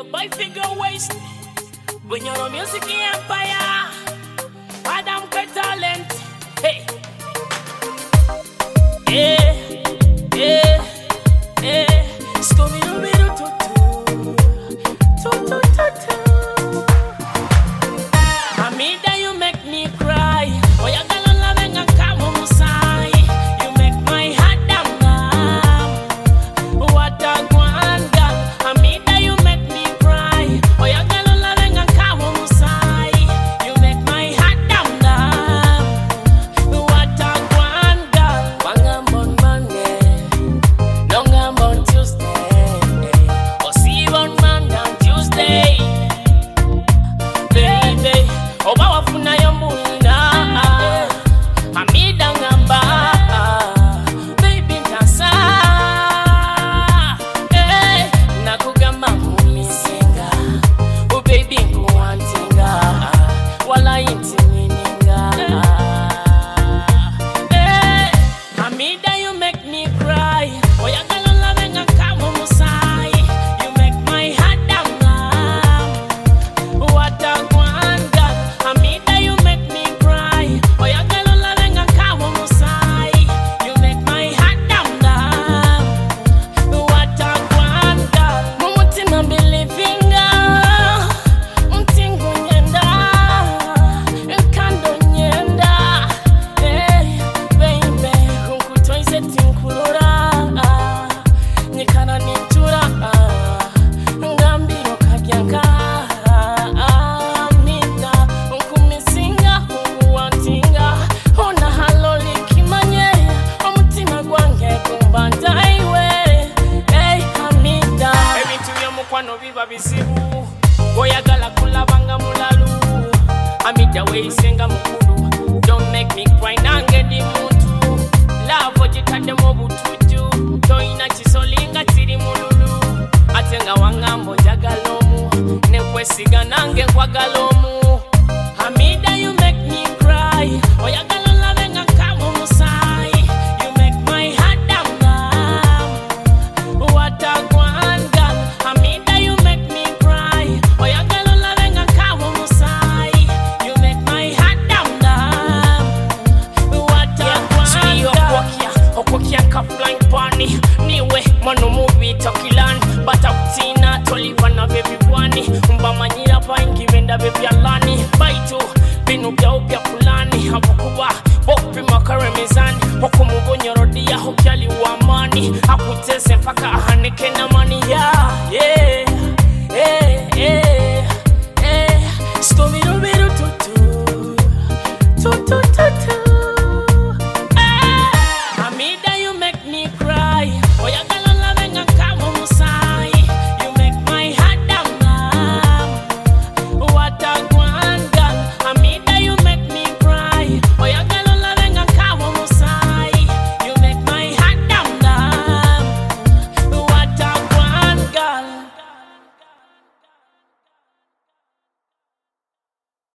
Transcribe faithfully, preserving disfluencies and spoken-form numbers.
your boy figure waste. When you're a music empire, Adam K talent. Hey, yeah, yeah, yeah. Scooby Doo Doo Doo Doo Doo. Hamida, you make me cry. Oh, you gonna love and come home side. You make my heart down. What a grand girl. Hamida, you make me cry. Oh, you gonna love and come home side. You make my heart down. What a grand girl. Wangam on Monday, longam on Tuesday. Oh, see you on Monday and Tuesday. Baby, oh, bawa funa yomuna. Hamida ngamba, baby ntasa. Eh, nakugamba kumisinga. Oh baby nkuwantinga, wala intimininga. Eh, Hamida, you make me cry. Oh, you gonna love and come home side. You make my heart down. What a grand girl. Hamida, you make me cry. Oh, you gonna love and come home side. You make my heart down. What a grand girl. Mumutima belivinga, mtingu nyenda, nkando nyenda. Hey, baby, kunkutoize tinkulura, nyikana nitura, ngambiro kagyanka. Hamida, nkumisinga, nkuwantinga, ona haloli kimanye, omutima gwange gumbanda iwe. Hey, Hamida, ebintu byomukwano biba bizibu, oyagala kulabanga mulalu. Hamida, weyisenga mukulu, don't make me cry nange ndi muntu. Love ogitadde mu butuju, toyina kisolinga kiri mululu. Ate nga wangamba ojagala omu, nekwesiga nange nkwagala omu. Hamida, you make me cry. Oyagala love nga come home side. You make my heart down. What a grand girl. Hamida, you make me cry. Oyagala love nga come home side. You make my heart down. What a grand girl. Okwokia, okwokia ka flying pony. Niwe mano movie tokilan, but akutina toliva na baby bwani. Mbamanyira paingi benda baby alani. Baitu binu bya upya fulani. Habukuba bopi makare mezani. Hokumubonyo rodia hokiali wa amani. Akutese mpaka ahaneke na mani.